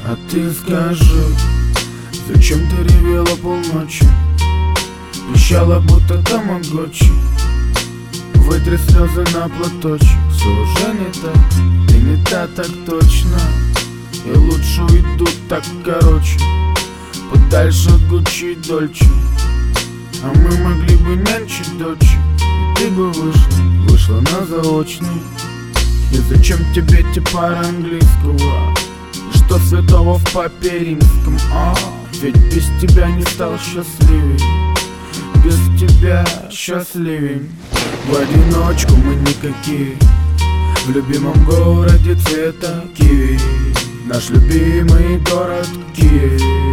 А ты скажи, зачем ты ревела полночи? Пищала, будто тамагочи. Вытри слезы на платочек. Все уже не так, ты не та, так точно. И лучше уйду так короче, подальше от Гуччи и Дольче. А мы могли бы нянчить дочь, и ты бы вышла на заочный. И зачем тебе те пары английского? И что святого в папе римском? Ведь без тебя не стал счастливей, без тебя счастливей. В одиночку мы никакие, в любимом городе цвета киви, наш любимый город Киев.